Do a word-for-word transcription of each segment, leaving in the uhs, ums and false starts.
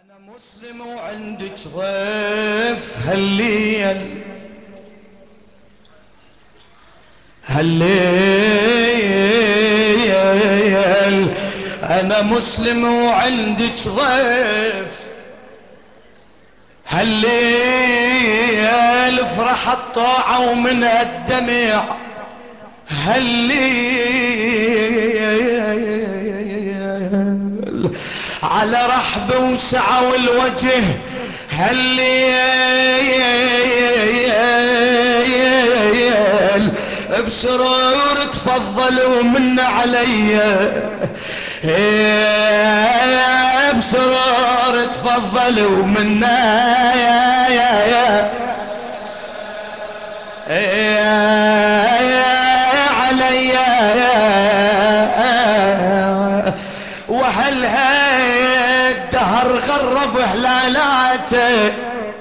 أنا مسلم وعندك ضيف هالليل هالليل أنا مسلم وعندك ضيف هالليل افرح الطاعة ومن الدمع هالليل على رحب وسعة والوجه هالليل بسرور تفضلوا من علي بسرور تفضلوا منا يا يا يا علي وهل الدهر غرب هلالاته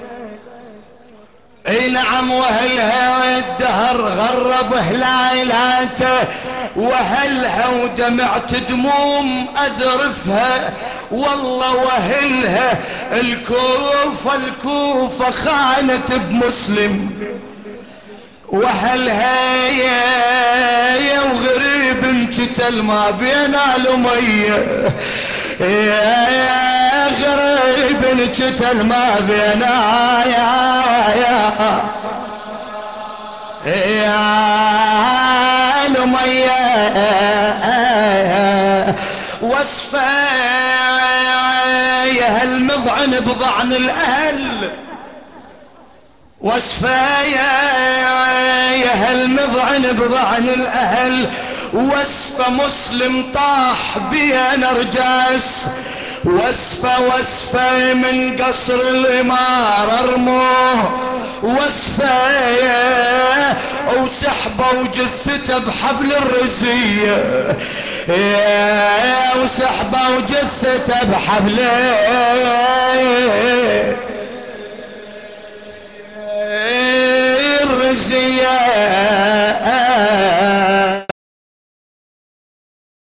اي نعم وهل الدهر غرب هلالاته وهلها ودمعت دموم اذرفها والله وهلها الكوفة الكوفة خانت بمسلم وهلها يا وغريب انجتل ما بين الأمية يا غريب انجتل ما بين يا يا يا الأمية وصفة يا هالمضعن بضعن الأهل وصفة يا هالمضعن بضعن الأهل وصفة مسلم طاح بيا نرجس وصفة وصفة من قصر الإمارة رموه وصفة وسحبه وجثته بحبل الرزية وسحبه وجثته بحبل الرزية